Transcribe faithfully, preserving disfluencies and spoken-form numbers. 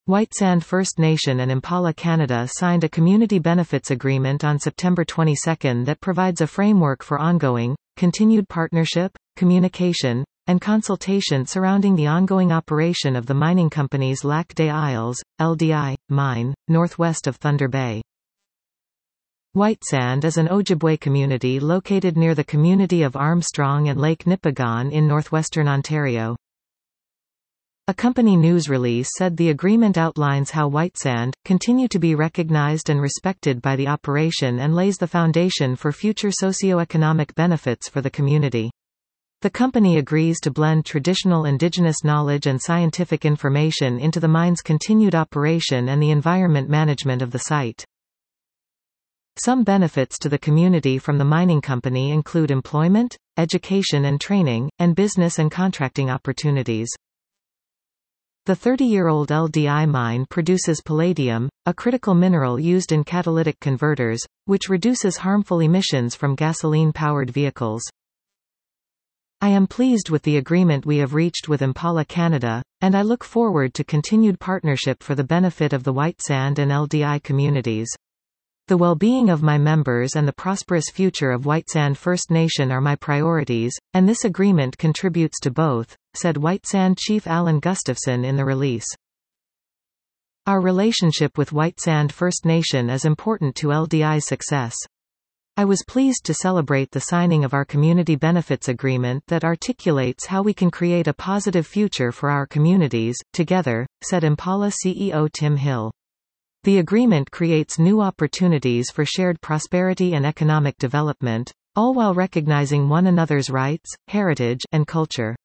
Whitesand First Nation and Impala Canada signed a community benefits agreement on September twenty-second that provides a framework for ongoing, continued partnership, communication, and consultation surrounding the ongoing operation of the mining company's Lac des Isles, L D I, mine, northwest of Thunder Bay. Whitesand is an Ojibwe community located near the community of Armstrong and Lake Nipigon in northwestern Ontario. A company news release said the agreement outlines how Whitesand continue to be recognized and respected by the operation and lays the foundation for future socioeconomic benefits for the community. The company agrees to blend traditional Indigenous knowledge and scientific information into the mine's continued operation and the environment management of the site. Some benefits to the community from the mining company include employment, education and training, and business and contracting opportunities. The thirty-year-old L D I mine produces palladium, a critical mineral used in catalytic converters, which reduces harmful emissions from gasoline-powered vehicles. I am pleased with the agreement we have reached with Impala Canada, and I look forward to continued partnership for the benefit of the Whitesand and L D I communities. The well-being of my members and the prosperous future of Whitesand First Nation are my priorities, and this agreement contributes to both, said Whitesand Chief Alan Gustafson in the release. Our relationship with Whitesand First Nation is important to L D I's success. I was pleased to celebrate the signing of our community benefits agreement that articulates how we can create a positive future for our communities, together, said Impala C E O Tim Hill. The agreement creates new opportunities for shared prosperity and economic development, all while recognizing one another's rights, heritage, and culture.